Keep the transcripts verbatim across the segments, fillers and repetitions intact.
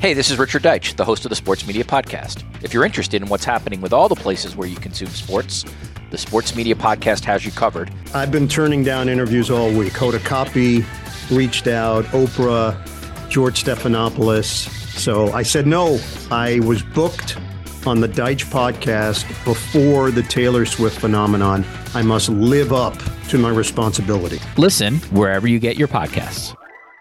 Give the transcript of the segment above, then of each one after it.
Hey, this is Richard Deitch, the host of the Sports Media Podcast. If you're interested in what's happening with all the places where you consume sports, the Sports Media Podcast has you covered. I've been turning down interviews all week. Hoda Kotb reached out, Oprah, George Stephanopoulos. So I said no. I was booked on the Deitch podcast before the Taylor Swift phenomenon. I must live up to my responsibility. Listen wherever you get your podcasts.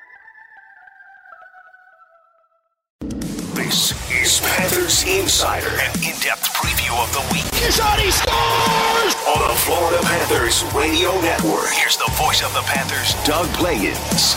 This is Panthers Insider, an in-depth preview of the week. He scores! On the Florida Panthers Radio Network. Here's the voice of the Panthers, Doug Plagens.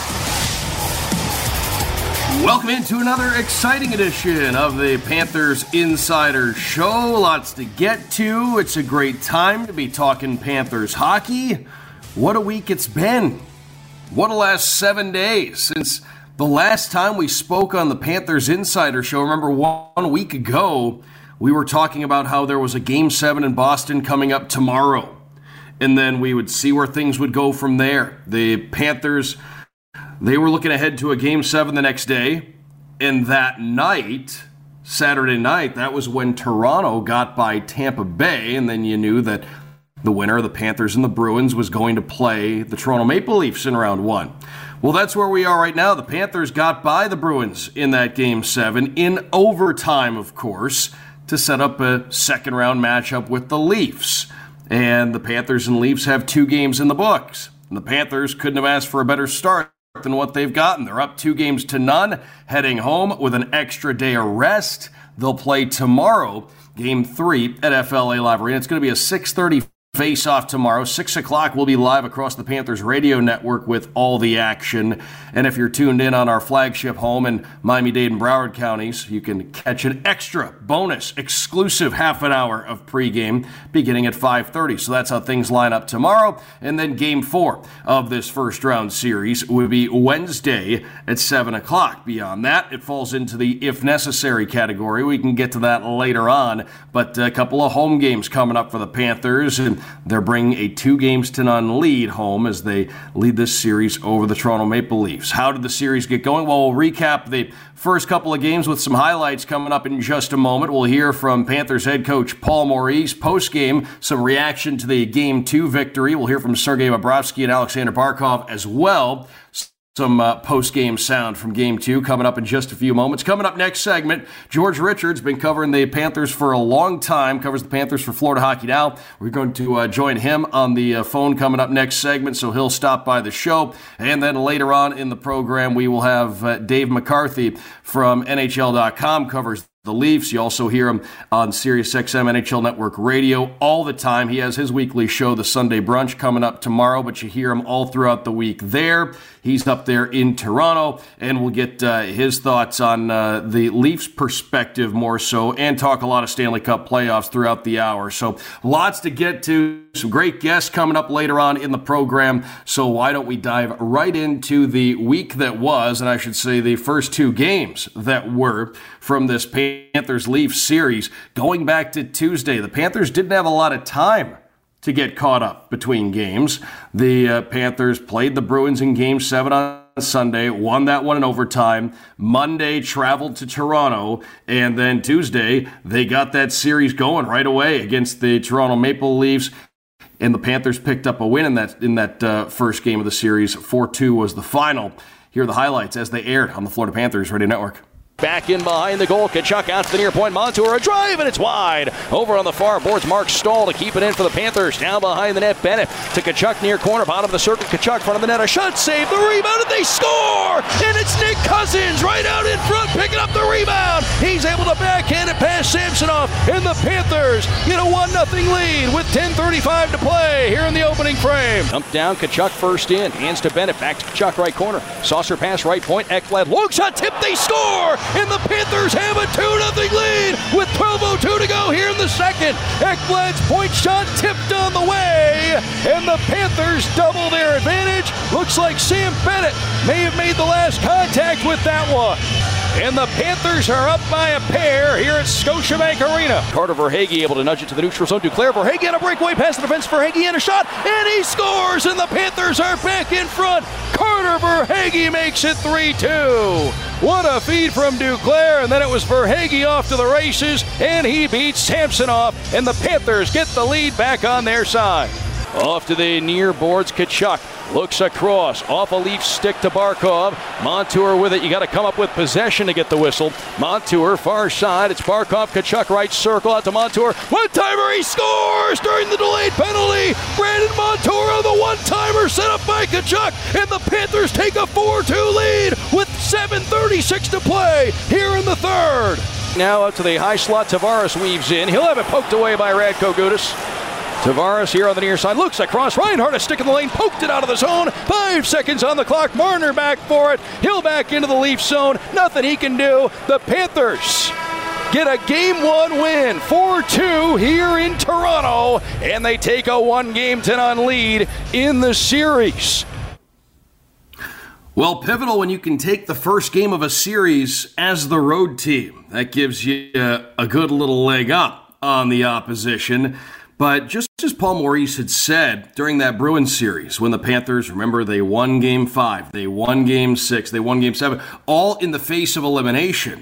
Welcome into another exciting edition of the Panthers Insider Show. Lots to get to. It's a great time to be talking Panthers hockey. What a week it's been. What a last seven days since the last time we spoke on the Panthers Insider Show. Remember, one week ago, we were talking about how there was a Game seven in Boston coming up tomorrow. And then we would see where things would go from there. The Panthers, they were looking ahead to a Game seven the next day. And that night, Saturday night, that was when Toronto got by Tampa Bay. And then you knew that the winner of the Panthers and the Bruins was going to play the Toronto Maple Leafs in round one. Well, that's where we are right now. The Panthers got by the Bruins in that Game seven, in overtime, of course, to set up a second-round matchup with the Leafs. And the Panthers and Leafs have two games in the books. And the Panthers couldn't have asked for a better start than what they've gotten. They're up two games to none, heading home with an extra day of rest. They'll play tomorrow, Game three at F L A Live Arena. It's going to be a six thirty face-off tomorrow. six o'clock, we'll be live across the Panthers radio network with all the action. And if you're tuned in on our flagship home in Miami-Dade and Broward counties, you can catch an extra bonus, exclusive half an hour of pregame beginning at five thirty. So that's how things line up tomorrow. And then Game four of this first-round series will be Wednesday at seven o'clock. Beyond that, it falls into the if necessary category. We can get to that later on. But a couple of home games coming up for the Panthers, and they're bringing a two games to none lead home as they lead this series over the Toronto Maple Leafs. How did the series get going? Well, we'll recap the first couple of games with some highlights coming up in just a moment. We'll hear from Panthers head coach Paul Maurice post-game, some reaction to the Game two victory. We'll hear from Sergei Bobrovsky and Alexander Barkov as well. Some uh, post-game sound from Game two coming up in just a few moments. Coming up next segment, George Richards, been covering the Panthers for a long time, covers the Panthers for Florida Hockey Now. We're going to uh, join him on the uh, phone coming up next segment, so he'll stop by the show. And then later on in the program, we will have uh, Dave McCarthy from N H L dot com, covers the Leafs. You also hear him on SiriusXM N H L Network Radio all the time. He has his weekly show, The Sunday Brunch, coming up tomorrow, but you hear him all throughout the week there. He's up there in Toronto, and we'll get uh, his thoughts on uh, the Leafs' perspective more so, and talk a lot of Stanley Cup playoffs throughout the hour. So lots to get to. Some great guests coming up later on in the program. So why don't we dive right into the week that was, and I should say the first two games that were from this Panthers-Leafs series. Going back to Tuesday, the Panthers didn't have a lot of time to get caught up between games. The uh, Panthers played the Bruins in Game seven on Sunday, won that one in overtime. Monday, traveled to Toronto, and then Tuesday, they got that series going right away against the Toronto Maple Leafs. And the Panthers picked up a win in that in that uh, first game of the series. four two was the final. Here are the highlights as they aired on the Florida Panthers Radio Network. Back in behind the goal. Tkachuk out to the near point. Montour a drive, and it's wide. Over on the far boards, Mark Stahl to keep it in for the Panthers. Down behind the net, Bennett to Tkachuk near corner. Bottom of the circle, Tkachuk front of the net. A shot save, the rebound, and they score! And it's Nick Cousins right out in front picking up the rebound. He's able to backhand it past Samsonov, and the Panthers get a one nothing lead with ten thirty-five to play here in the opening frame. Dump down, Tkachuk first in. Hands to Bennett, back to Tkachuk right corner. Saucer pass right point, Ekblad. Long shot tip, they score! And the Panthers have a two nothing lead with twelve oh two to go here in the second. Ekblad's point shot tipped on the way, and the Panthers double their advantage. Looks like Sam Bennett may have made the last contact with that one. and the Panthers are up by a pair here at Scotiabank Arena. Carter Verhaeghe able to nudge it to the neutral zone. Duclair, Verhaeghe on a breakaway pass to the defense. Verhaeghe and a shot, and he scores, and the Panthers are back in front. Carter Verhaeghe makes it three two. What a feed from Duclair, and then it was Verhaeghe off to the races, and he beats Samsonov, and the Panthers get the lead back on their side. Off to the near boards, Tkachuk looks across, off a Leaf stick to Barkov. Montour with it. You got to come up with possession to get the whistle. Montour, far side. It's Barkov, Tkachuk, right circle out to Montour. One-timer, he scores during the delayed penalty. Brandon Montour on the one-timer set up by Tkachuk, and the Panthers take a four two lead with seven thirty-six to play here in the third. Now up to the high slot, Tavares weaves in. He'll have it poked away by Radko Gudas. Tavares here on the near side, looks across. Reinhart a stick in the lane, poked it out of the zone. Five seconds on the clock. Marner back for it. He'll back into the Leaf zone. Nothing he can do. The Panthers get a game one win, four two here in Toronto, and they take a one-game to none lead in the series. Well, pivotal when you can take the first game of a series as the road team. That gives you a good little leg up on the opposition. But just as Paul Maurice had said during that Bruins series, when the Panthers, remember, they won game five, they won game six, they won game seven, all in the face of elimination.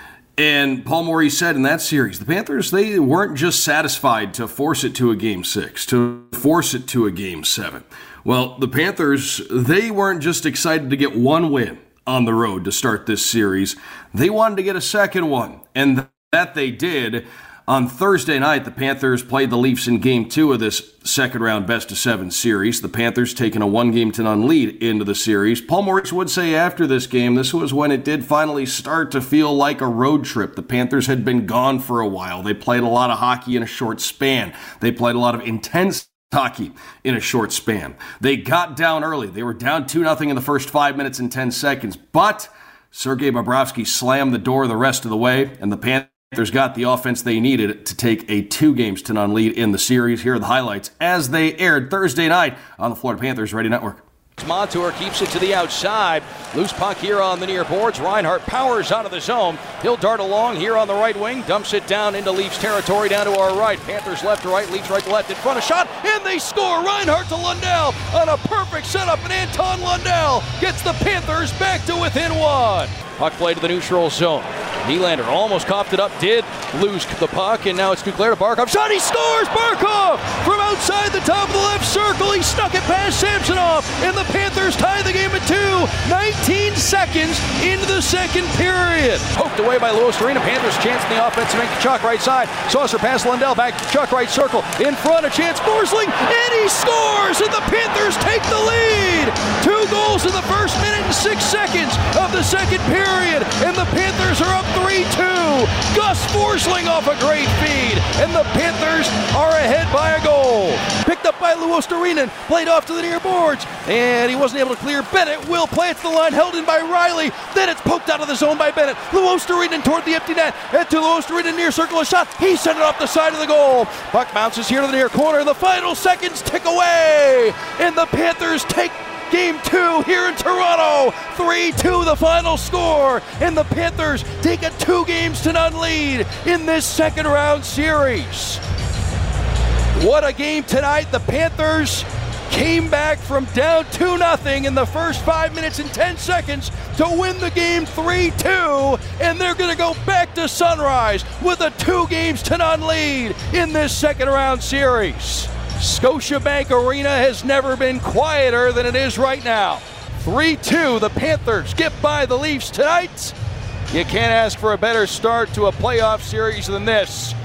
And Paul Maurice said in that series, the Panthers, they weren't just satisfied to force it to a game six, to force it to a game seven. Well, the Panthers, they weren't just excited to get one win on the road to start this series. They wanted to get a second one, and that they did. On Thursday night, the Panthers played the Leafs in Game two of this second-round best-of-seven series. The Panthers taking a one-game-to-none lead into the series. Paul Maurice would say after this game, this was when it did finally start to feel like a road trip. The Panthers had been gone for a while. They played a lot of hockey in a short span. They played a lot of intense hockey in a short span. They got down early. They were down two nothing in the first five minutes and ten seconds, but Sergei Bobrovsky slammed the door the rest of the way, and the Panthers Panthers got the offense they needed to take a two games to none lead in the series. Here are the highlights as they aired Thursday night on the Florida Panthers Radio Network. Montour keeps it to the outside. Loose puck here on the near boards. Reinhart powers out of the zone. He'll dart along here on the right wing. Dumps it down into Leafs territory down to our right. Panthers left to right. Leafs right to left. In front, a shot, and they score. Reinhart to Lundell on a perfect setup, and Anton Lundell gets the Panthers back to within one. Puck play to the neutral zone. Nylander almost coughed it up, did lose the puck, and now it's Duclair to Barkov. Shot, he scores! Barkov from outside the top of the left circle. He snuck it past Samsonov, and the Panthers tie the game at two. nineteen seconds into the second period. Poked away by Louis Arena. Panthers chance in the offensive end. Tkachuk right side. Saucer past Lundell. Back to Tkachuk right circle. In front, a chance. Forsling, and he scores, and the Panthers take the lead. Two goals in the first minute and six seconds of the second period, and the Panthers are up three two. Gus Forsling off a great feed, and the Panthers are ahead by a goal. Picked up by Louis Arena, played off to the near boards, and he wasn't able to clear. Bennett will play it to the line, held in by Riley. Then it's poked out of the zone by Bennett. Louis Arena toward the empty net, and to Louis Arena near circle, a shot. He sent it off the side of the goal. Puck bounces here to the near corner. The final seconds tick away, and the Panthers take Game two here in Toronto. three two the final score, and the Panthers take a two games to none lead in this second round series. What a game tonight. The Panthers came back from down two nothing in the first five minutes and ten seconds to win the game three two, and they're going to go back to Sunrise with a two games to none lead in this second round series. Scotiabank Arena has never been quieter than it is right now. three two, the Panthers get by the Leafs tonight. You can't ask for a better start to a playoff series than this.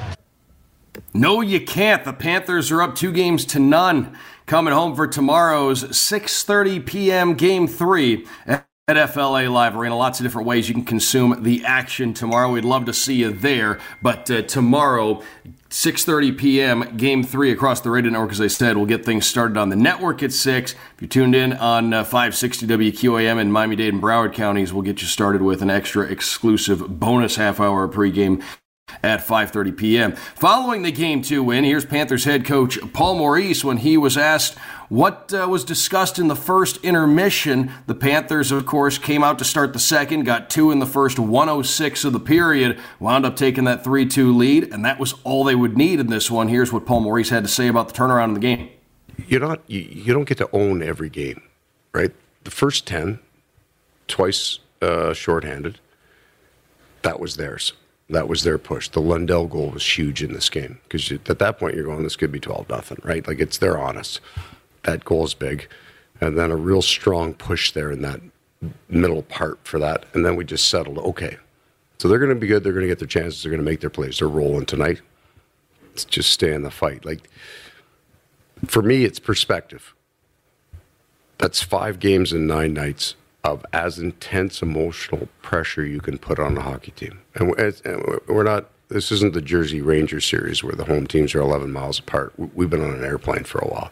No, you can't. The Panthers are up two games to none, coming home for tomorrow's six thirty p.m. Game three at F L A Live Arena. Lots of different ways you can consume the action tomorrow. We'd love to see you there, but uh, tomorrow, six thirty p.m. Game three across the radio network, as I said. We'll get things started on the network at six. If you're tuned in on uh, five sixty W Q A M in Miami-Dade and Broward counties, we'll get you started with an extra exclusive bonus half-hour pregame at five thirty p.m. Following the Game two win, here's Panthers head coach Paul Maurice when he was asked what uh, was discussed in the first intermission. The Panthers, of course, came out to start the second, got two in the first one oh six of the period, wound up taking that three two lead, and that was all they would need in this one. Here's what Paul Maurice had to say about the turnaround in the game. You're not, you, you don't get to own every game, right? The first ten, twice uh, shorthanded, that was theirs. That was their push. The Lundell goal was huge in this game because at that point you're going, this could be twelve nothing, right? Like it's they're honest. That goal is big, and then a real strong push there in that middle part for that, and then we just settled. Okay, so they're going to be good. They're going to get their chances. They're going to make their plays. They're rolling tonight. Let's just stay in the fight. Like for me, it's perspective. That's five games and nine nights of as intense emotional pressure you can put on a hockey team. And we're not, this isn't the Jersey Rangers series where the home teams are eleven miles apart. We've been on an airplane for a while.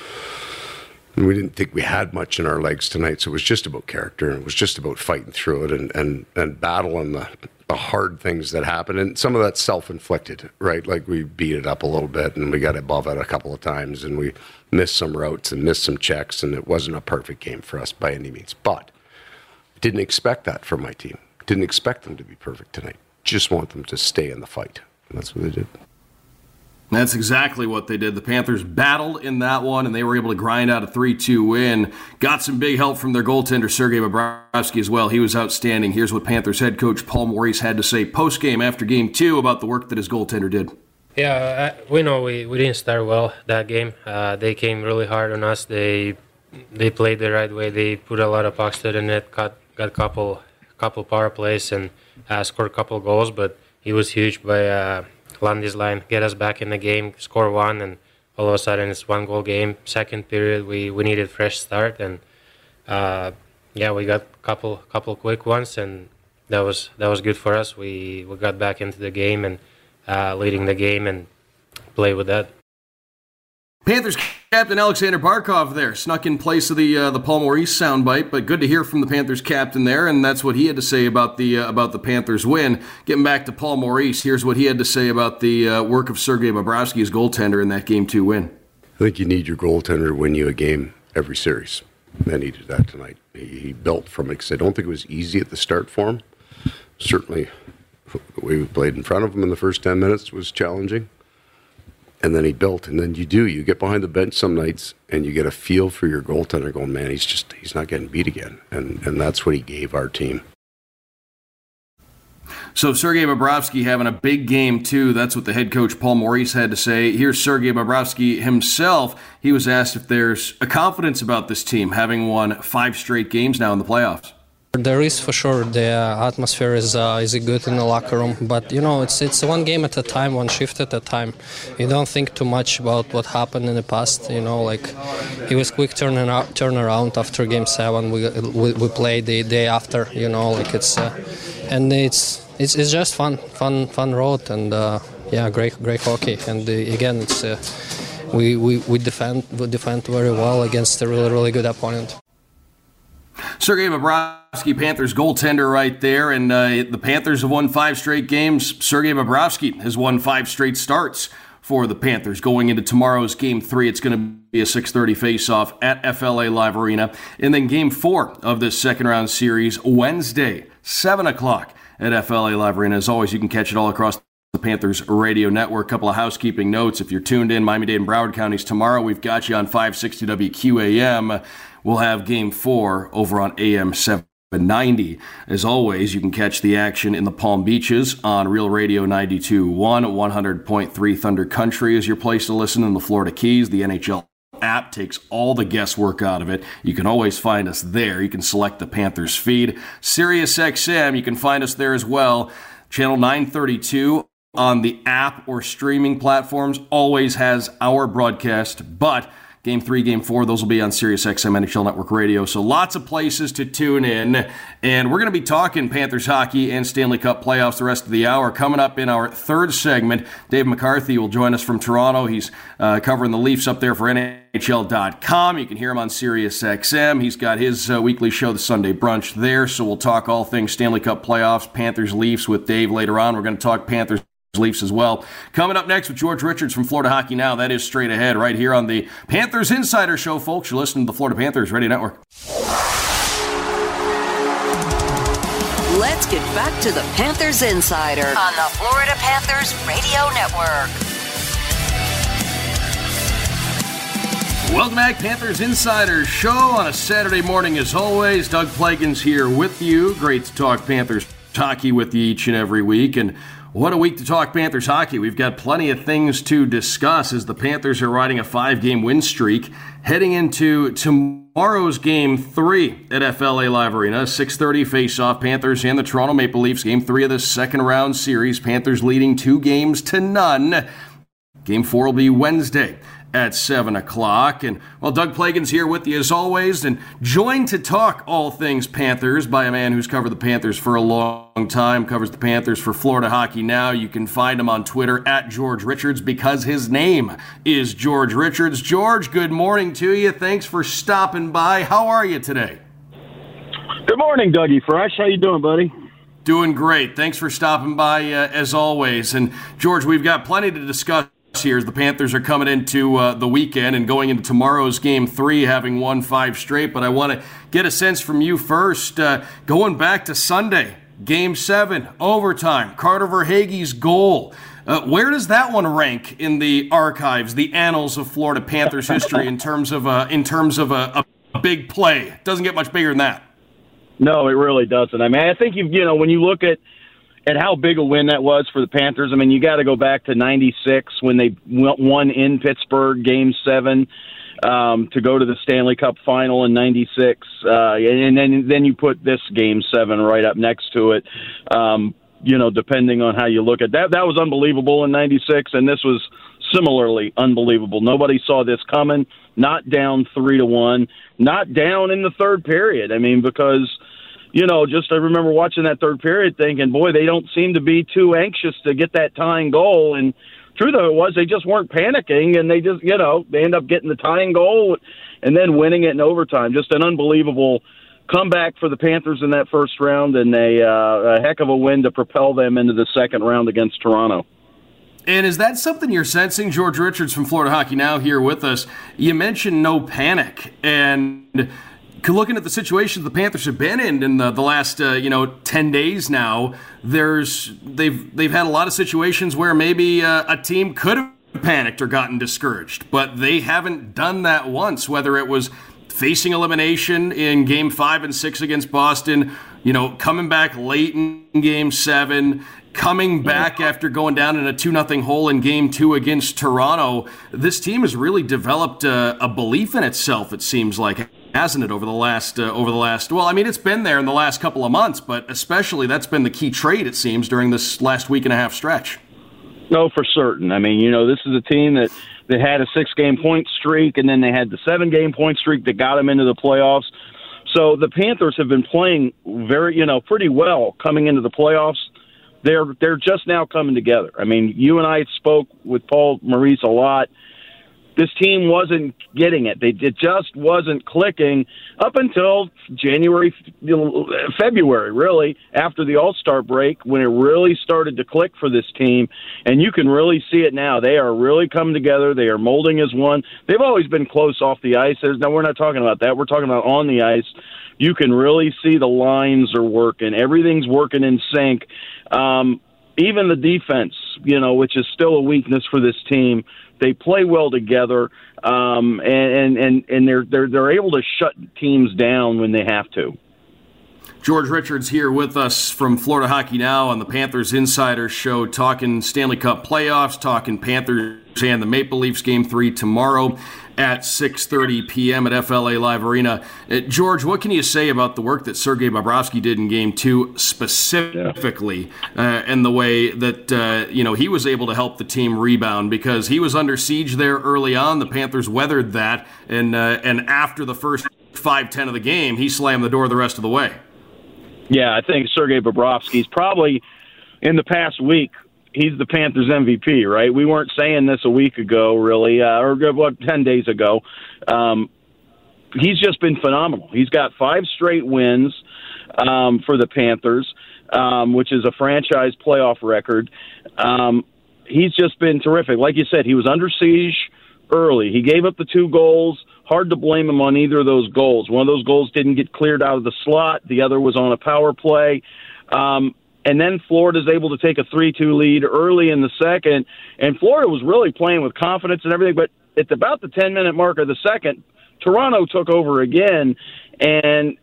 And we didn't think we had much in our legs tonight, so it was just about character, and it was just about fighting through it and, and, and battling the, the hard things that happen. And some of that's self-inflicted, right? Like we beat it up a little bit, and we got above it a couple of times, and we missed some routes and missed some checks, and it wasn't a perfect game for us by any means. But didn't expect that from my team. Didn't expect them to be perfect tonight. Just want them to stay in the fight. And that's what they did. That's exactly what they did. The Panthers battled in that one, and they were able to grind out a three two win. Got some big help from their goaltender, Sergei Bobrovsky, as well. He was outstanding. Here's what Panthers head coach Paul Maurice had to say post-game after Game two about the work that his goaltender did. Yeah, I, we know we, we didn't start well that game. Uh, they came really hard on us. They they played the right way. They put a lot of pucks to the net, got got a couple couple power plays, and uh, scored a couple goals. But he was huge by uh, Lundy's line, get us back in the game, score one, and all of a sudden it's one goal game. Second period, we, we needed fresh start, and uh, yeah, we got a couple couple quick ones, and that was that was good for us. We we got back into the game and uh, leading the game and play with that. Panthers captain Alexander Barkov there snuck in place of the uh, the Paul Maurice soundbite, but good to hear from the Panthers captain there, and that's what he had to say about the uh, about the Panthers win. Getting back to Paul Maurice, here's what he had to say about the uh, work of Sergei Bobrovsky as goaltender in that Game two win. I think you need your goaltender to win you a game every series. And he did that tonight. He, he built from it because I don't think it was easy at the start for him. Certainly, the way we played in front of him in the first ten minutes was challenging. And then he built, and then you do. You get behind the bench some nights, and you get a feel for your goaltender going, man, he's just, he's not getting beat again. And and that's what he gave our team. So Sergei Bobrovsky having a big game, too. That's what the head coach, Paul Maurice, had to say. Here's Sergei Bobrovsky himself. He was asked if there's a confidence about this team, having won five straight games now in the playoffs. There is for sure. The atmosphere is uh, is good in the locker room, but you know it's it's one game at a time, one shift at a time. You don't think too much about what happened in the past. You know, like it was quick turn around, turn around after Game Seven. We we, we played the day after. You know, like it's uh, and it's it's it's just fun, fun, fun road, and uh, yeah, great great hockey. And uh, again, it's uh, we we we defend we defend very well against a really really good opponent. Sergei Bobrovsky, Panthers goaltender right there, and uh, the Panthers have won five straight games. Sergei Bobrovsky has won five straight starts for the Panthers. Going into tomorrow's Game three, it's going to be a six thirty face-off at F L A Live Arena. And then Game four of this second-round series, Wednesday, seven o'clock at F L A Live Arena. As always, you can catch it all across the Panthers radio network. Couple of housekeeping notes. If you're tuned in Miami-Dade and Broward counties tomorrow, we've got you on five sixty W Q A M. We'll have Game four over on A M seven ninety. As always, you can catch the action in the Palm Beaches on Real Radio ninety-two point one, one hundred point three Thunder Country is your place to listen in the Florida Keys. The N H L app takes all the guesswork out of it. You can always find us there. You can select the Panthers feed. Sirius X M, you can find us there as well. Channel nine thirty-two on the app or streaming platforms always has our broadcast, but Game three, Game four, those will be on Sirius X M N H L Network Radio. So lots of places to tune in. And we're going to be talking Panthers hockey and Stanley Cup playoffs the rest of the hour. Coming up in our third segment, Dave McCarthy will join us from Toronto. He's uh, covering the Leafs up there for N H L dot com. You can hear him on Sirius X M. He's got his uh, weekly show, The Sunday Brunch, there. So we'll talk all things Stanley Cup playoffs, Panthers, Leafs with Dave later on. We're going to talk Panthers Leafs as well. Coming up next with George Richards from Florida Hockey Now. That is straight ahead right here on the Panthers Insider Show, folks. You're listening to the Florida Panthers Radio Network. Let's get back to the Panthers Insider on the Florida Panthers Radio Network. Welcome back, Panthers Insider Show on a Saturday morning as always. Doug Plagens here with you. Great to talk Panthers hockey with you each and every week. And what a week to talk Panthers hockey. We've got plenty of things to discuss as the Panthers are riding a five-game win streak heading into tomorrow's Game three at F L A Live Arena. six thirty face-off, Panthers and the Toronto Maple Leafs. Game three of the second-round series. Panthers leading two games to none. Game four will be Wednesday at seven o'clock. And, well, Doug Plagens here with you as always, and joined to talk all things Panthers by a man who's covered the Panthers for a long time, covers the Panthers for Florida Hockey Now. You can find him on Twitter at George Richards because his name is George Richards. George, good morning to you. Thanks for stopping by. How are you today? Good morning, Dougie Fresh. How you doing, buddy? Doing great. Thanks for stopping by uh, as always. And, George, we've got plenty to discuss here as the Panthers are coming into uh, the weekend and going into tomorrow's Game three, having won five straight. But I want to get a sense from you first. Uh, going back to Sunday, Game seven, overtime, Carter Verhaeghe's goal. Uh, where does that one rank in the archives, the annals of Florida Panthers history in terms of, uh, in terms of a, a big play? It doesn't get much bigger than that. No, it really doesn't. I mean, I think, you you know, when you look at And how big a win that was for the Panthers. I mean, you got to go back to ninety-six when they won in Pittsburgh, Game seven, um, to go to the Stanley Cup Final in ninety-six. Uh, and then then you put this Game seven right up next to it, um, you know, depending on how you look at that. That was unbelievable in ninety-six, and this was similarly unbelievable. Nobody saw this coming, not down three to one, not down in the third period. I mean, because – You know, just I remember watching that third period thinking, boy, they don't seem to be too anxious to get that tying goal. And truth of it was they just weren't panicking, and they just, you know, they end up getting the tying goal and then winning it in overtime. Just an unbelievable comeback for the Panthers in that first round, and a, uh, a heck of a win to propel them into the second round against Toronto. And is that something you're sensing? George Richards from Florida Hockey Now here with us. You mentioned no panic, and looking at the situations the Panthers have been in in the, the last uh, you know ten days now, there's they've they've had a lot of situations where maybe uh, a team could have panicked or gotten discouraged, but they haven't done that once. Whether it was facing elimination in Game Five and Six against Boston, you know, coming back late in Game Seven, coming back after going down in a two nothing hole in Game Two against Toronto, this team has really developed a, a belief in itself. It seems like, hasn't it, over the last uh, over the last? Well, I mean, it's been there in the last couple of months, but especially that's been the key trait, it seems, during this last week and a half stretch. No, for certain. I mean, you know, this is a team that that had a six-game point streak, and then they had the seven-game point streak that got them into the playoffs. So the Panthers have been playing very, you know, pretty well coming into the playoffs. They're they're just now coming together. I mean, you and I spoke with Paul Maurice a lot. This team wasn't getting it. They, it just wasn't clicking up until January, February, really, after the All-Star break, when it really started to click for this team. And you can really see it now. They are really coming together. They are molding as one. They've always been close off the ice. Now, we're not talking about that. We're talking about on the ice. You can really see the lines are working. Everything's working in sync. Um, even the defense, you know, which is still a weakness for this team, they play well together, um, and, and, and they're, they're, they're able to shut teams down when they have to. George Richards here with us from Florida Hockey Now on the Panthers Insider Show, talking Stanley Cup playoffs, talking Panthers and the Maple Leafs Game three tomorrow at six thirty p.m. at F L A Live Arena. Uh, George, what can you say about the work that Sergei Bobrovsky did in Game two specifically, yeah. uh, and the way that uh, you know he was able to help the team rebound, because he was under siege there early on. The Panthers weathered that, and uh, and after the first five ten of the game, he slammed the door the rest of the way. Yeah, I think Sergei Bobrovsky's probably, in the past week, he's the Panthers M V P, right? We weren't saying this a week ago, really, uh, or what, ten days ago. Um, he's just been phenomenal. He's got five straight wins um, for the Panthers. um, which is a franchise playoff record. Um, he's just been terrific. Like you said, he was under siege early. He gave up the two goals. Hard to blame him on either of those goals. One of those goals didn't get cleared out of the slot. The other was on a power play. Um, and then Florida's able to take a three two lead early in the second. And Florida was really playing with confidence and everything. But at about the ten-minute mark of the second, Toronto took over again. And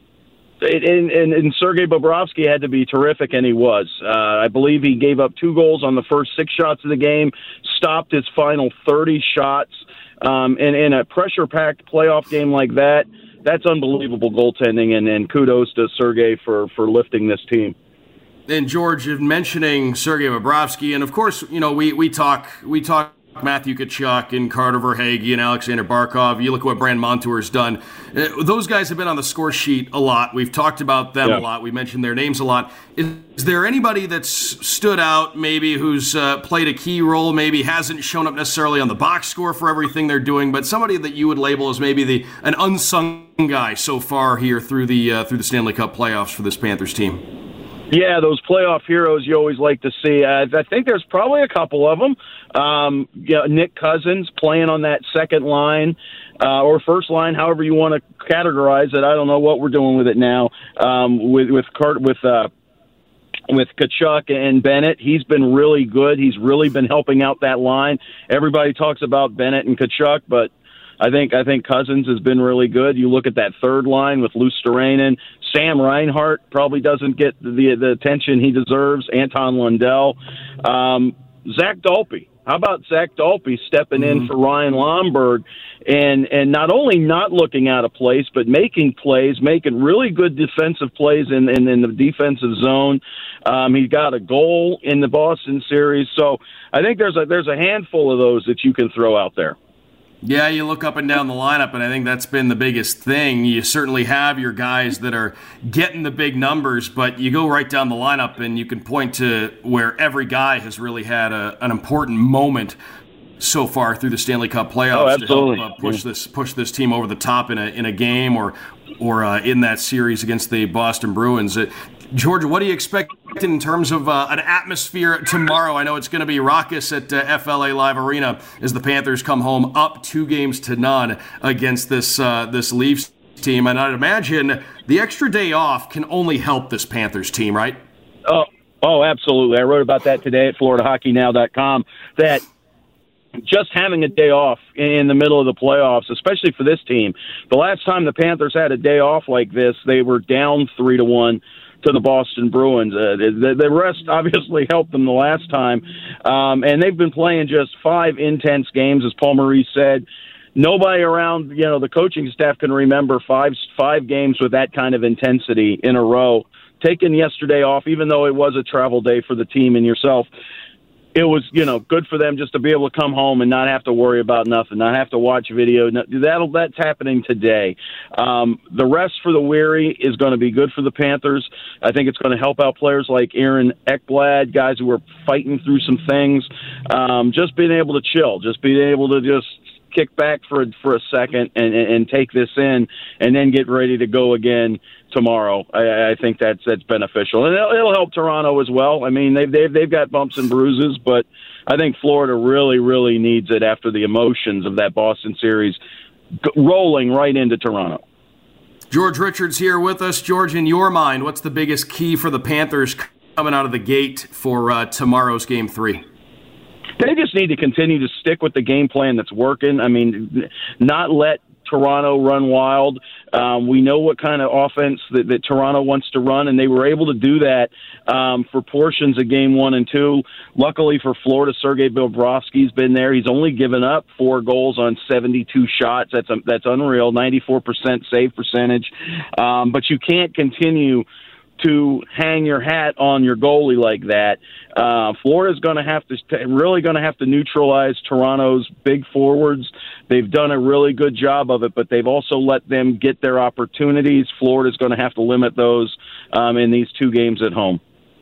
And, and, and Sergei Bobrovsky had to be terrific, and he was. Uh, I believe he gave up two goals on the first six shots of the game, stopped his final thirty shots. Um, and in a pressure-packed playoff game like that, that's unbelievable goaltending, and, and kudos to Sergei for, for lifting this team. And George, mentioning Sergei Bobrovsky, and of course, you know, we, we talk we talk Matthew Tkachuk and Carter Verhaeghe and Alexander Barkov. You look at what Brand Montour's done. Uh, those guys have been on the score sheet a lot. We've talked about them yeah. a lot. We mentioned their names a lot. Is, is there anybody that's stood out, maybe, who's uh, played a key role, maybe hasn't shown up necessarily on the box score for everything they're doing, but somebody that you would label as maybe the an unsung guy so far here through the uh, through the Stanley Cup playoffs for this Panthers team? Yeah, those playoff heroes you always like to see. Uh, I think there's probably a couple of them. Um, you know, Nick Cousins playing on that second line uh, or first line, however you want to categorize it. I don't know what we're doing with it now. Um, with with Cart with uh, with Tkachuk and Bennett, he's been really good. He's really been helping out that line. Everybody talks about Bennett and Tkachuk, but I think I think Cousins has been really good. You look at that third line with Luostarinen. Sam Reinhart probably doesn't get the the attention he deserves. Anton Lundell. Um, Zach Dalpe. How about Zach Dalpe stepping mm-hmm. in for Ryan Lomberg and, and not only not looking out of place, but making plays, making really good defensive plays in, in, in the defensive zone. Um, he got a goal in the Boston series. So I think there's a, there's a handful of those that you can throw out there. Yeah, you look up and down the lineup, and I think that's been the biggest thing. You certainly have your guys that are getting the big numbers, but you go right down the lineup, and you can point to where every guy has really had a, an important moment so far through the Stanley Cup playoffs oh, to help uh, push yeah. this push this team over the top in a in a game or or uh, in that series against the Boston Bruins. Uh, Georgia, what do you expect in terms of uh, an atmosphere tomorrow? I know it's going to be raucous at uh, F L A Live Arena as the Panthers come home up two games to none against this uh, this Leafs team. And I'd imagine the extra day off can only help this Panthers team, right? Oh, oh, absolutely. I wrote about that today at Florida Hockey Now dot com, that just having a day off in the middle of the playoffs, especially for this team. The last time the Panthers had a day off like this, they were down three to one to the Boston Bruins. Uh, the, the rest obviously helped them the last time. Um, and they've been playing just five intense games, as Paul Maurice said. Nobody around, you know, the coaching staff can remember five five games with that kind of intensity in a row. Taking yesterday off, even though it was a travel day for the team and yourself, it was, you know, good for them just to be able to come home and not have to worry about nothing, not have to watch video. That'll, that's happening today. Um, the rest for the weary is going to be good for the Panthers. I think it's going to help out players like Aaron Ekblad, guys who are fighting through some things. Um, just being able to chill, just being able to just kick back for for a second and, and, and take this in, and then get ready to go again tomorrow. I, I think that's that's beneficial, and it'll, it'll help Toronto as well. I mean, they've they've they've got bumps and bruises, but I think Florida really really needs it after the emotions of that Boston series rolling right into Toronto. George Richards here with us. George, in your mind, what's the biggest key for the Panthers coming out of the gate for uh, tomorrow's Game Three? They just need to continue to stick with the game plan that's working. I mean, not let Toronto run wild. Um, we know what kind of offense that, that Toronto wants to run, and they were able to do that um, for portions of game one and two. Luckily for Florida, Sergei Bobrovsky's been there. He's only given up four goals on seventy-two shots. That's a, that's unreal, ninety-four percent save percentage. Um, but you can't continue to hang your hat on your goalie like that. Uh, Florida's going to have to really going to have to neutralize Toronto's big forwards. They've done a really good job of it, but they've also let them get their opportunities. Florida's going to have to limit those um, in these two games at home.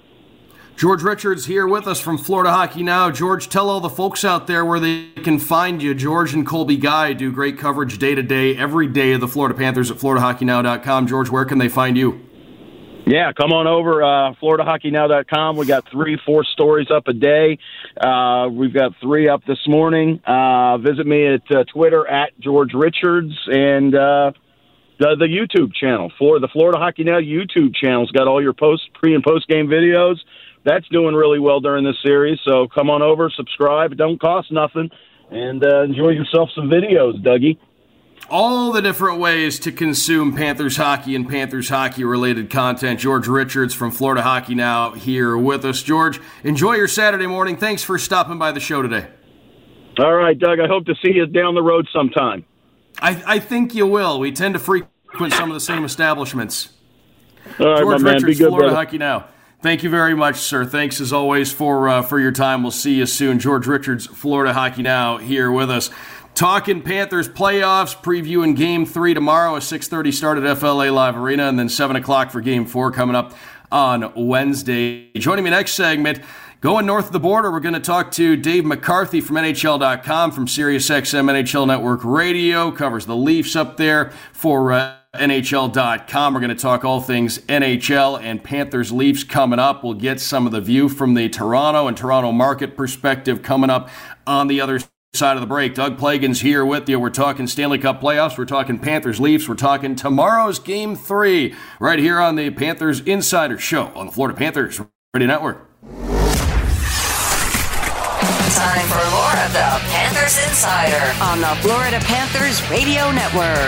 George Richards here with us from Florida Hockey Now. George, tell all the folks out there where they can find you. George and Colby Guy do great coverage day to day, every day of the Florida Panthers at Florida Hockey Now dot com. George, where can they find you? Yeah, come on over, uh, Florida Hockey Now dot com. We got three, four stories up a day. Uh, we've got three up this morning. Uh, visit me at uh, Twitter at George Richards and uh, the, the YouTube channel. For the Florida Hockey Now YouTube channel's got all your post, pre and post game videos. That's doing really well during this series. So come on over, subscribe. It don't cost nothing, and uh, enjoy yourself some videos, Dougie. All the different ways to consume Panthers hockey and Panthers hockey-related content. George Richards from Florida Hockey Now here with us. George, enjoy your Saturday morning. Thanks for stopping by the show today. All right, Doug. I hope to see you down the road sometime. I, I think you will. We tend to frequent some of the same establishments. All right, George my man. Richards, Be good, Florida brother. Hockey Now. Thank you very much, sir. Thanks, as always, for uh, for your time. We'll see you soon. George Richards, Florida Hockey Now, here with us. Talking Panthers playoffs, previewing Game three tomorrow, a six thirty start at F L A Live Arena, and then seven o'clock for Game four coming up on Wednesday. Joining me next segment, going north of the border, we're going to talk to Dave McCarthy from N H L dot com, from SiriusXM N H L Network Radio, covers the Leafs up there for uh, N H L dot com. We're going to talk all things N H L and Panthers Leafs coming up. We'll get some of the view from the Toronto and Toronto market perspective coming up on the other side. Side of the break. Doug Plagens here with you. We're talking Stanley Cup playoffs. We're talking Panthers Leafs. We're talking tomorrow's Game three right here on the Panthers Insider Show on the Florida Panthers Radio Network. Time for more of the Panthers Insider on the Florida Panthers Radio Network.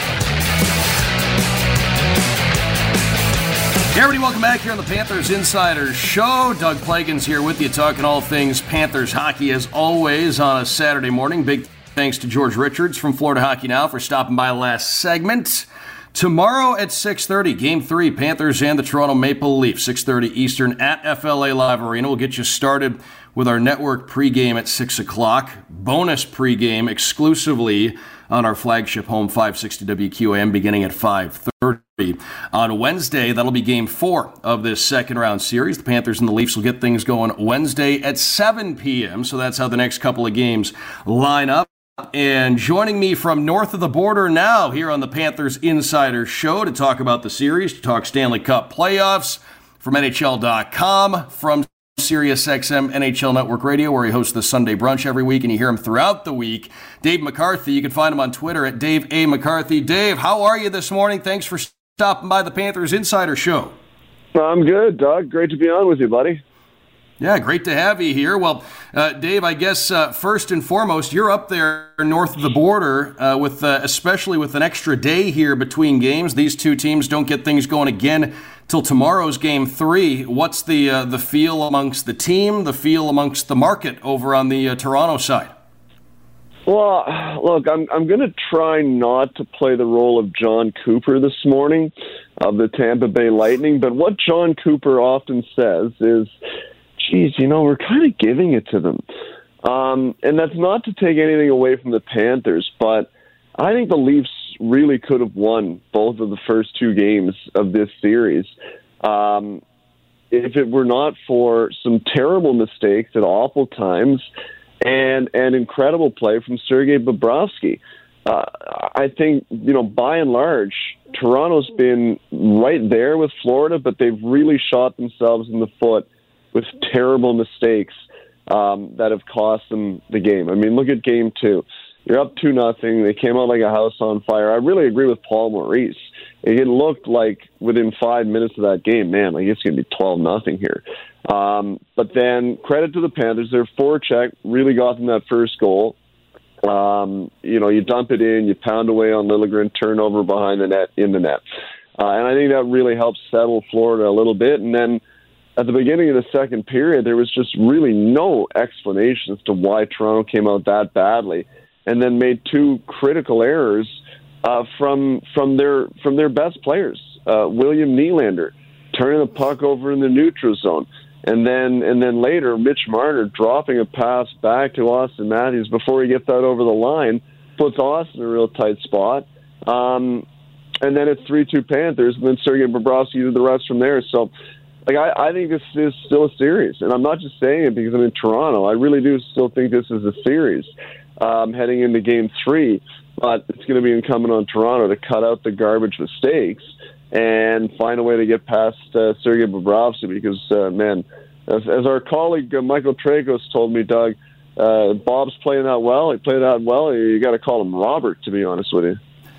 Hey everybody, welcome back here on the Panthers Insider Show. Doug Plagens here with you, talking all things Panthers hockey as always on a Saturday morning. Big thanks to George Richards from Florida Hockey Now for stopping by last segment. Tomorrow at six thirty, Game three, Panthers and the Toronto Maple Leafs, six thirty Eastern at F L A Live Arena. We'll get you started with our network pregame at six o'clock. Bonus pregame exclusively on our flagship home five sixty W Q A M beginning at five thirty. On Wednesday, that'll be Game four of this second round series. The Panthers and the Leafs will get things going Wednesday at seven p.m., so that's how the next couple of games line up. And joining me from north of the border now here on the Panthers Insider Show to talk about the series, to talk Stanley Cup playoffs, from N H L dot com, from SiriusXM N H L Network Radio, where he hosts the Sunday Brunch every week, and you hear him throughout the week. Dave McCarthy, you can find him on Twitter at Dave A. McCarthy. Dave, how are you this morning? Thanks for stopping by the Panthers Insider Show. I'm good, Doug. Great to be on with you, buddy. Yeah, great to have you here. Well, uh, Dave, I guess uh, first and foremost, you're up there north of the border, uh, with uh, especially with an extra day here between games. These two teams don't get things going again till tomorrow's Game three. What's the uh, the feel amongst the team, the feel amongst the market over on the uh, Toronto side? Well, look, I'm I'm going to try not to play the role of John Cooper this morning of the Tampa Bay Lightning, but what John Cooper often says is, geez, you know, we're kind of giving it to them. Um, and that's not to take anything away from the Panthers, but I think the Leafs really could have won both of the first two games of this series. Um, if it were not for some terrible mistakes at awful times and and incredible play from Sergei Bobrovsky. Uh, I think, you know, by and large, Toronto's been right there with Florida, but they've really shot themselves in the foot with terrible mistakes um, that have cost them the game. I mean, look at Game two. You're up two nothing. They came out like a house on fire. I really agree with Paul Maurice. It looked like within five minutes of that game, man, like it's going to be twelve nothing here. Um, but then credit to the Panthers. Their forecheck really got them that first goal. Um, you know, you dump it in, you pound away on Liljegren, turnover behind the net, in the net. Uh, and I think that really helped settle Florida a little bit. And then at the beginning of the second period, there was just really no explanation as to why Toronto came out that badly, and then made two critical errors uh, from from their from their best players. Uh, William Nylander turning the puck over in the neutral zone, and then and then later Mitch Marner dropping a pass back to Austin Matthews before he gets that over the line, puts Austin in a real tight spot. Um, and then it's three two Panthers, and then Sergei Bobrovsky did the rest from there. So, like, I, I think this is still a series, and I'm not just saying it because I'm in Toronto. I really do still think this is a series um, heading into Game three, but it's going to be incumbent on Toronto to cut out the garbage mistakes and find a way to get past uh, Sergei Bobrovsky because, uh, man, as, as our colleague uh, Michael Tragos told me, Doug, uh, Bob's playing out well. He played out well. You got to call him Robert, to be honest with you.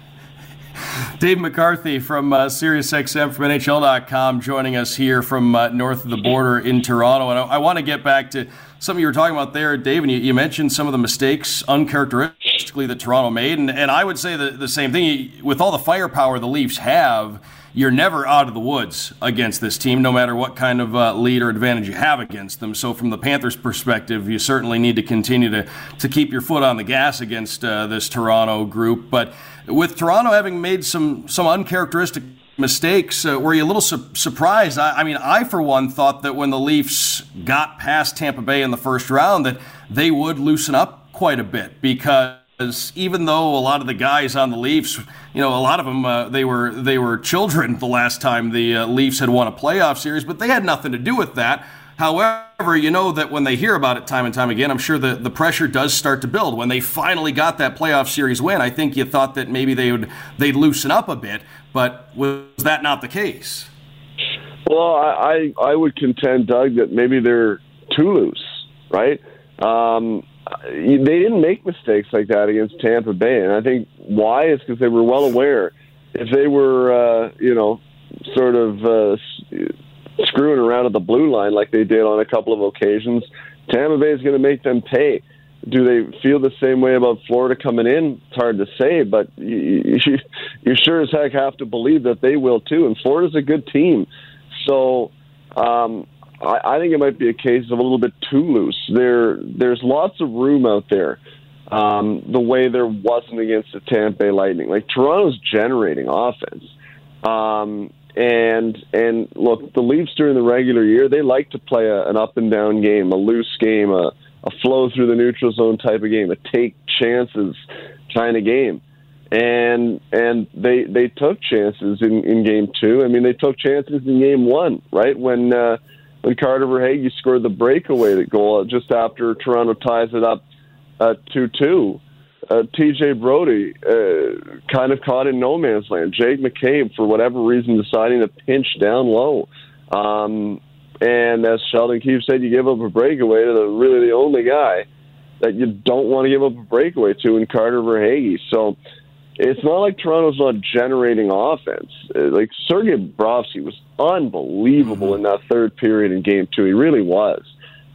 Dave McCarthy from uh, SiriusXM from N H L dot com joining us here from uh, north of the border in Toronto. And I, I want to get back to something you were talking about there, Dave, and you, you mentioned some of the mistakes uncharacteristically that Toronto made. And, and I would say the, the same thing. With all the firepower the Leafs have, you're never out of the woods against this team, no matter what kind of uh, lead or advantage you have against them. So from the Panthers' perspective, you certainly need to continue to, to keep your foot on the gas against uh, this Toronto group. But with Toronto having made some, some uncharacteristic mistakes, uh, were you a little su- surprised? I, I mean, I, for one, thought that when the Leafs got past Tampa Bay in the first round that they would loosen up quite a bit because even though a lot of the guys on the Leafs, you know, a lot of them, uh, they were they were children the last time the uh, Leafs had won a playoff series, but they had nothing to do with that. However, you know that when they hear about it time and time again, I'm sure the, the pressure does start to build. When they finally got that playoff series win, I think you thought that maybe they would they'd loosen up a bit, but was that not the case? Well, I, I would contend, Doug, that maybe they're too loose, right? Um, they didn't make mistakes like that against Tampa Bay, and I think why is because they were well aware if they were, uh, you know, sort of uh, screwing around at the blue line like they did on a couple of occasions, Tampa Bay is going to make them pay. Do they feel the same way about Florida coming in? It's hard to say, but you, you, you sure as heck have to believe that they will too. And Florida's a good team. So um, I, I think it might be a case of a little bit too loose. There, There's lots of room out there, um, the way there wasn't against the Tampa Bay Lightning. Like, Toronto's generating offense. Um, and and look, the Leafs during the regular year, they like to play a, an up-and-down game, a loose game, a, a flow through the neutral zone type of game, a take chances kind of game. And and they they took chances in, in game two. I mean, they took chances in game one, right? When uh, when Carter Verhaeghe scored the breakaway goal just after Toronto ties it up uh, two two. Uh, T J Brodie uh, kind of caught in no man's land. Jake McCabe, for whatever reason, deciding to pinch down low. Um, and as Sheldon Keefe said, you give up a breakaway to the really the only guy that you don't want to give up a breakaway to in Carter Verhaeghe. So it's not like Toronto's not generating offense. Like, Sergei Bobrovsky was unbelievable mm-hmm. in that third period in game two. He really was.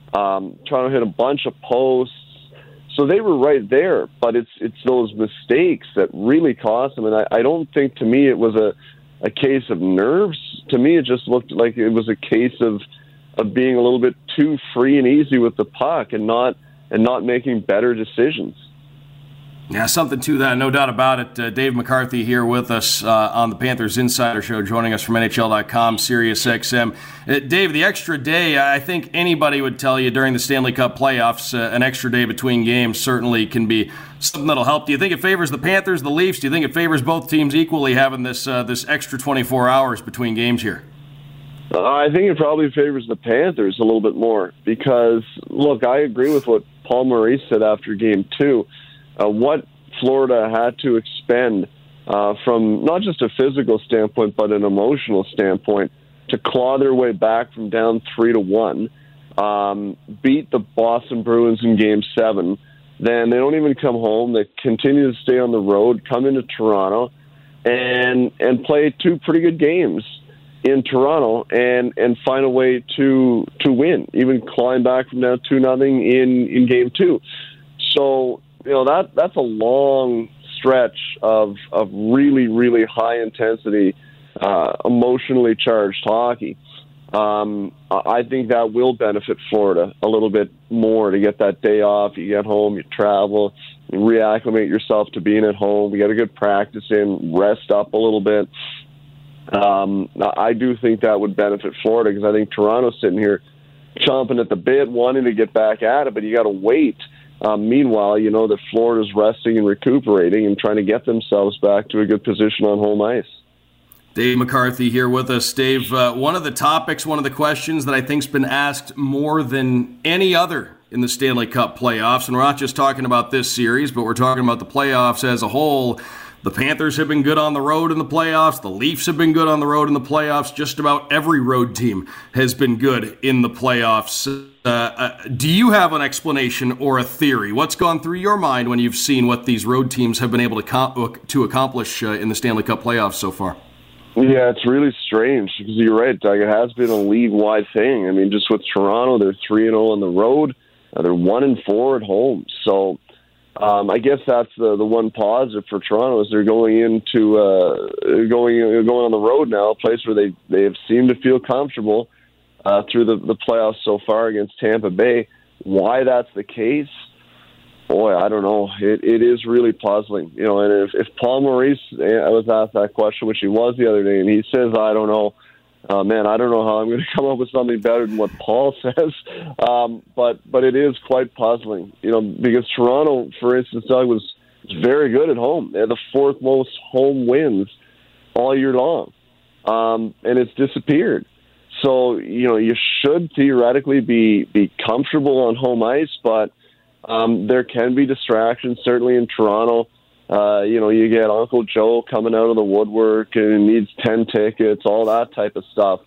Um, Toronto hit a bunch of posts. So they were right there, but it's it's those mistakes that really cost them. And I, I don't think, to me, it was a, a case of nerves. To me, it just looked like it was a case of of being a little bit too free and easy with the puck and not and not making better decisions. Yeah, something to that, no doubt about it. Uh, Dave McCarthy here with us uh, on the Panthers Insider Show, joining us from N H L dot com, SiriusXM. Uh, Dave, the extra day, I think anybody would tell you during the Stanley Cup playoffs, uh, an extra day between games certainly can be something that'll help. Do you think it favors the Panthers, the Leafs? Do you think it favors both teams equally, having this uh, this extra twenty-four hours between games here? Uh, I think it probably favors the Panthers a little bit more because, look, I agree with what Paul Maurice said after game two. Uh, what Florida had to expend uh, from not just a physical standpoint, but an emotional standpoint to claw their way back from down three to one, um, beat the Boston Bruins in game seven. Then they don't even come home. They continue to stay on the road, come into Toronto, and and play two pretty good games in Toronto and, and find a way to to win, even climb back from down two nothing in, in game two. So, you know, that that's a long stretch of of really, really high intensity, uh, emotionally charged hockey. Um, I think that will benefit Florida a little bit more to get that day off. You get home, you travel, you reacclimate yourself to being at home. You get a good practice in, rest up a little bit. Um, I do think that would benefit Florida because I think Toronto's sitting here chomping at the bit, wanting to get back at it, but you got to wait. Um, meanwhile, you know that Florida's resting and recuperating and trying to get themselves back to a good position on home ice. Dave McCarthy here with us. Dave, uh, one of the topics, one of the questions that I think's been asked more than any other in the Stanley Cup playoffs, and we're not just talking about this series, but we're talking about the playoffs as a whole. The Panthers have been good on the road in the playoffs. The Leafs have been good on the road in the playoffs. Just about every road team has been good in the playoffs. Uh, uh, do you have an explanation or a theory? What's gone through your mind when you've seen what these road teams have been able to com- to accomplish uh, in the Stanley Cup playoffs so far? Yeah, it's really strange because you're right, Doug. It has been a league-wide thing. I mean, just with Toronto, they're three and zero on the road. Uh, they're one and four at home. So um, I guess that's the the one positive for Toronto is they're going into uh, going going on the road now, a place where they they have seemed to feel comfortable uh, through the the playoffs so far against Tampa Bay. Why that's the case? Boy, I don't know. It it is really puzzling, you know. And if, if Paul Maurice, I was asked that question, which he was the other day, and he says, "I don't know, uh, man. I don't know how I'm going to come up with something better than what Paul says." Um, but but it is quite puzzling, you know, because Toronto, for instance, Doug, was very good at home. They had the fourth most home wins all year long, um, and it's disappeared. So you know, you should theoretically be be comfortable on home ice, but Um, there can be distractions, certainly in Toronto. Uh, you know, you get Uncle Joe coming out of the woodwork and needs ten tickets, all that type of stuff.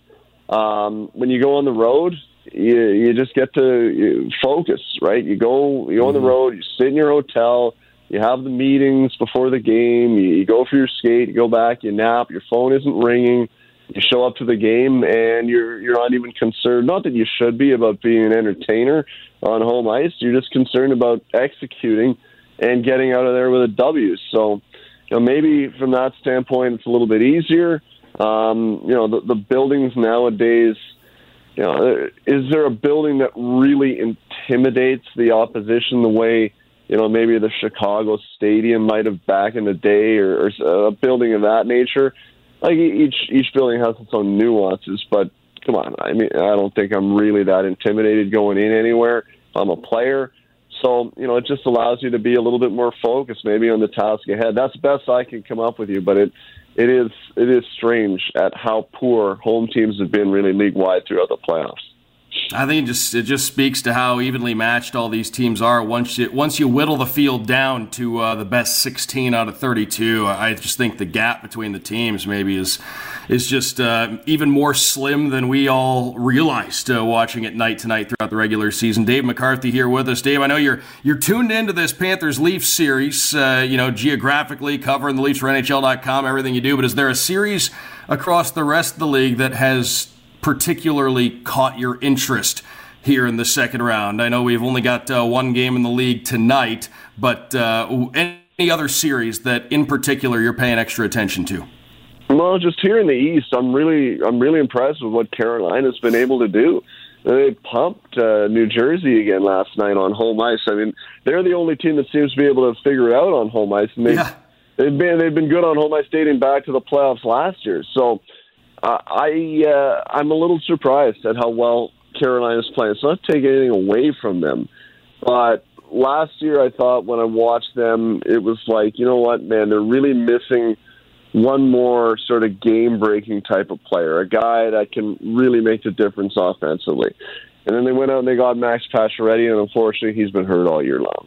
Um, when you go on the road, you, you just get to focus, right? You go, you go on the road, you sit in your hotel, you have the meetings before the game, you, you go for your skate, you go back, you nap, your phone isn't ringing. You show up to the game and you're you're not even concerned. Not that you should be about being an entertainer on home ice. You're just concerned about executing and getting out of there with a W. So, you know, maybe from that standpoint, it's a little bit easier. Um, you know, the, the buildings nowadays. You know, is there a building that really intimidates the opposition the way, you know, maybe the Chicago Stadium might have back in the day, or, or a building of that nature? Like each each building has its own nuances, but come on, I mean, I don't think I'm really that intimidated going in anywhere. I'm a player, so you know, it just allows you to be a little bit more focused, maybe on the task ahead. That's the best I can come up with you, but it it is it is strange at how poor home teams have been really league wide throughout the playoffs. I think it just it just speaks to how evenly matched all these teams are. Once you once you whittle the field down to uh, the best sixteen out of thirty-two, I just think the gap between the teams maybe is is just uh, even more slim than we all realized uh, watching it night to night throughout the regular season. Dave McCarthy here with us. Dave, I know you're you're tuned into this Panthers Leafs series. Uh, you know, geographically covering the Leafs for N H L dot com, everything you do. But is there a series across the rest of the league that has particularly caught your interest here in the second round? I know we've only got uh, one game in the league tonight, but uh, any other series that in particular you're paying extra attention to? Well, just here in the East, I'm really I'm really impressed with what Carolina's been able to do. They pumped uh, New Jersey again last night on home ice. I mean, they're the only team that seems to be able to figure it out on home ice. And they, yeah. They've been they've been good on home ice dating back to the playoffs last year. So Uh, I, uh, I'm a little surprised at how well Carolina's playing. It's not taking anything away from them. But last year I thought when I watched them, it was like, you know what, man, they're really missing one more sort of game-breaking type of player, a guy that can really make the difference offensively. And then they went out and they got Max Pacioretty, and unfortunately he's been hurt all year long.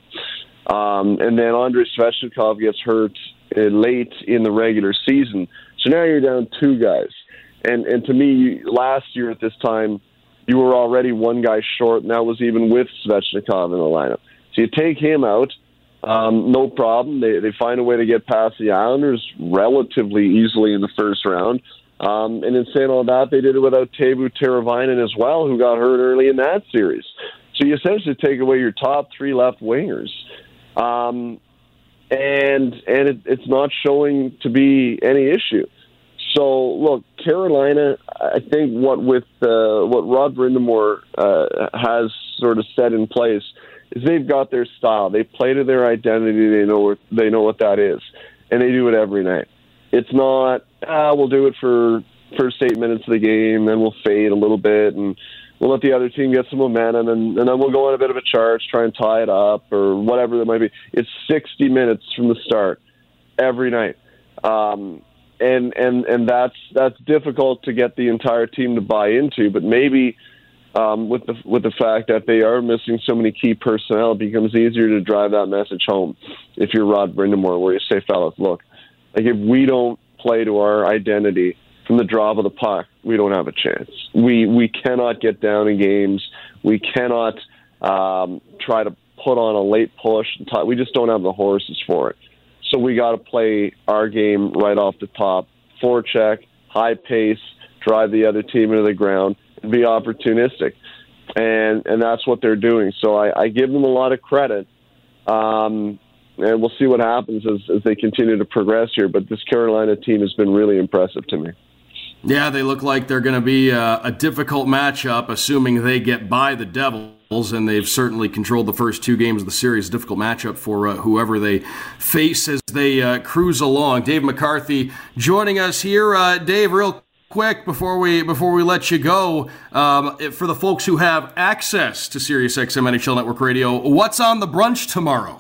Um, and then Andrei Svechnikov gets hurt uh, late in the regular season. So now you're down two guys. And and to me, last year at this time, you were already one guy short, and that was even with Svechnikov in the lineup. So you take him out, um, no problem. They they find a way to get past the Islanders relatively easily in the first round. Um, and in saying all that, they did it without Teuvo Teravainen as well, who got hurt early in that series. So you essentially take away your top three left wingers. Um, and and it, it's not showing to be any issue. So, look, Carolina, I think what with uh, what Rod Brind'Amour uh, has sort of set in place is they've got their style. They play to their identity. They know what, they know what that is, and they do it every night. It's not, ah, we'll do it for first eight minutes of the game, then we'll fade a little bit, and we'll let the other team get some momentum, and, and then we'll go on a bit of a charge, try and tie it up, or whatever it might be. It's sixty minutes from the start every night. Um And and and that's that's difficult to get the entire team to buy into. But maybe um, with the with the fact that they are missing so many key personnel, it becomes easier to drive that message home. If you're Rod Brind'Amour, where you say, "Fellas, look, Like, if we don't play to our identity from the drop of the puck, we don't have a chance. We we cannot get down in games. We cannot um, try to put on a late push. We just don't have the horses for it. So we got to play our game right off the top. Forecheck, high pace, drive the other team into the ground, and be opportunistic. And and that's what they're doing. So I, I give them a lot of credit. Um, and we'll see what happens as, as they continue to progress here. But this Carolina team has been really impressive to me. Yeah, they look like they're going to be a, a difficult matchup, assuming they get by the Devils, and they've certainly controlled the first two games of the series. Difficult matchup for uh, whoever they face as they uh, cruise along. Dave McCarthy joining us here. Uh, Dave, real quick before we before we let you go, um, for the folks who have access to SiriusXM N H L Network Radio, what's on the brunch tomorrow?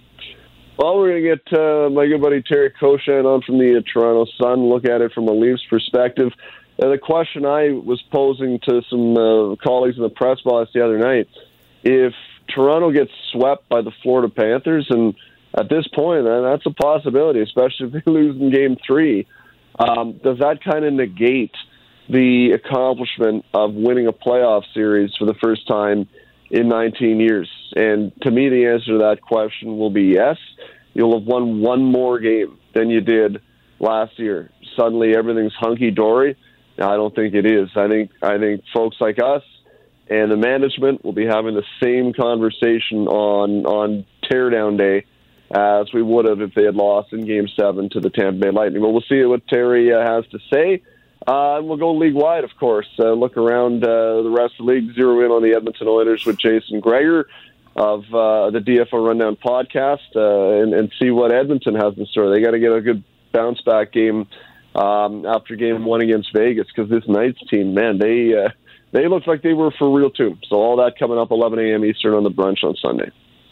Well, we're going to get uh, my good buddy Terry Koshan on from the uh, Toronto Sun, look at it from a Leafs perspective. Uh, the question I was posing to some uh, colleagues in the press box the other night, if Toronto gets swept by the Florida Panthers, and at this point, uh, that's a possibility, especially if they lose in Game three, um, does that kind of negate the accomplishment of winning a playoff series for the first time in nineteen years? And to me, the answer to that question will be yes. You'll have won one more game than you did last year. Suddenly, everything's hunky-dory. Now, I don't think it is. I think I think folks like us and the management will be having the same conversation on on teardown day as we would have if they had lost in Game seven to the Tampa Bay Lightning. But we'll see what Terry uh, has to say. Uh, and we'll go league-wide, of course. Uh, look around uh, the rest of the league, zero in on the Edmonton Oilers with Jason Greger of uh, the D F O Rundown podcast, uh, and, and see what Edmonton has in store. They got to get a good bounce-back game um, after game one against Vegas, because this Knights team, man, they uh, they looked like they were for real, too. So all that coming up eleven a.m. Eastern on the brunch on Sunday.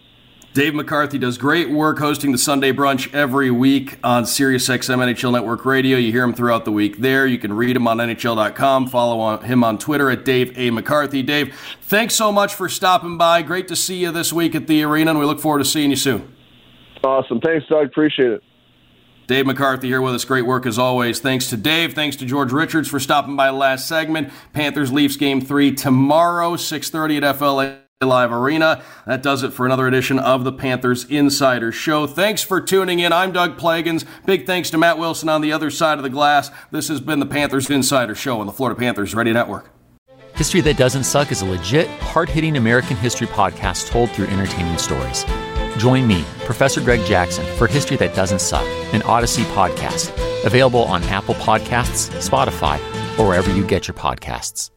Dave McCarthy does great work hosting the Sunday Brunch every week on SiriusXM N H L Network Radio. You hear him throughout the week there. You can read him on N H L dot com. Follow on, him on Twitter at Dave A. McCarthy. Dave, thanks so much for stopping by. Great to see you this week at the arena, and we look forward to seeing you soon. Awesome. Thanks, Doug. Appreciate it. Dave McCarthy here with us. Great work as always. Thanks to Dave. Thanks to George Richards for stopping by last segment. Panthers-Leafs Game three tomorrow, six thirty at F L A Live Arena. That does it for another edition of the Panthers Insider Show. Thanks for tuning in. I'm Doug Plagans. Big thanks to Matt Wilson on the other side of the glass. This has been the Panthers Insider Show on the Florida Panthers Radio Network. History That Doesn't Suck is a legit, hard-hitting American history podcast told through entertaining stories. Join me, Professor Greg Jackson, for History That Doesn't Suck, an Odyssey podcast, available on Apple Podcasts, Spotify, or wherever you get your podcasts.